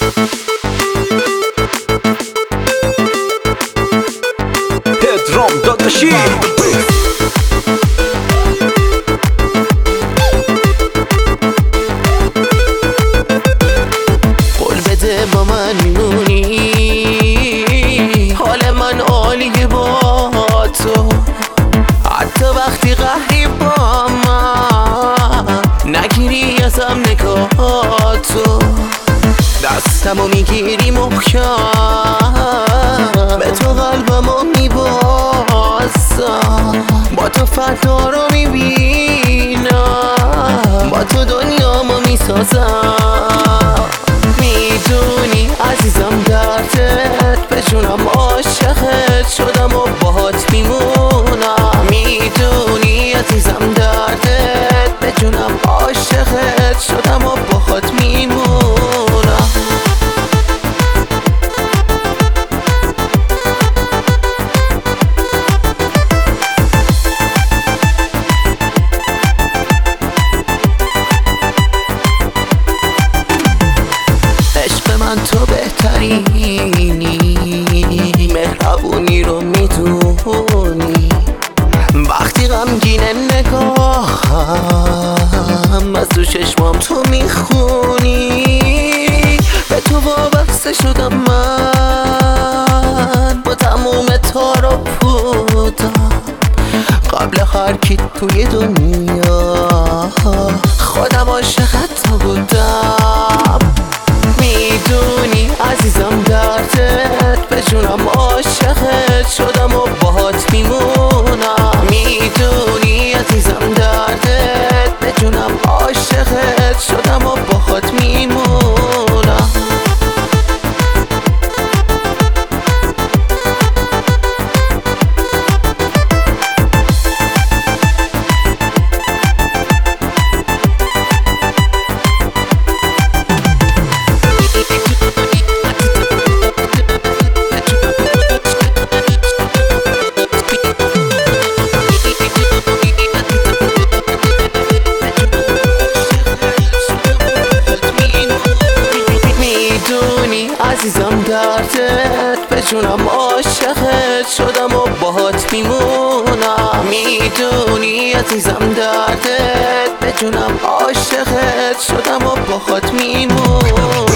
پدرام داداشی قول بده با من میمونی، حال من عالیه با تو، حتی وقتی قهری با من نگیری ازم نگاهاتو، دستمو میگیری محکم، به تو قلبمو میبازم، با تو فردا رو میبینم، با تو دنیامو میسازم. میدونی عزیزم دردت به جونم عاشقت شدم و باهات میمونم. میدونی عزیزم دردت به جونم عاشقت شدم و باهات میمونم. عشق من تو بهترینی، مهربونی رو میدونی، وقتی غمگینه نگاهم از تو چشمام تو میخونی. به تو وابسته شدم من، با تموم تار و پودم، قبل هر کی توی دنیا خودم عاشقت بودم. میدونی عزیزم دردت به جونم عاشقت شدم و باهات میمونم. میدونی عزیزم دردت به جونم عاشقت شدم و باهات میمونم. عزیزم دردت به جونم عاشقت شدم و باهات میمونم. میدونی عزیزم دردت به جونم عاشقت شدم و باهات میمونم.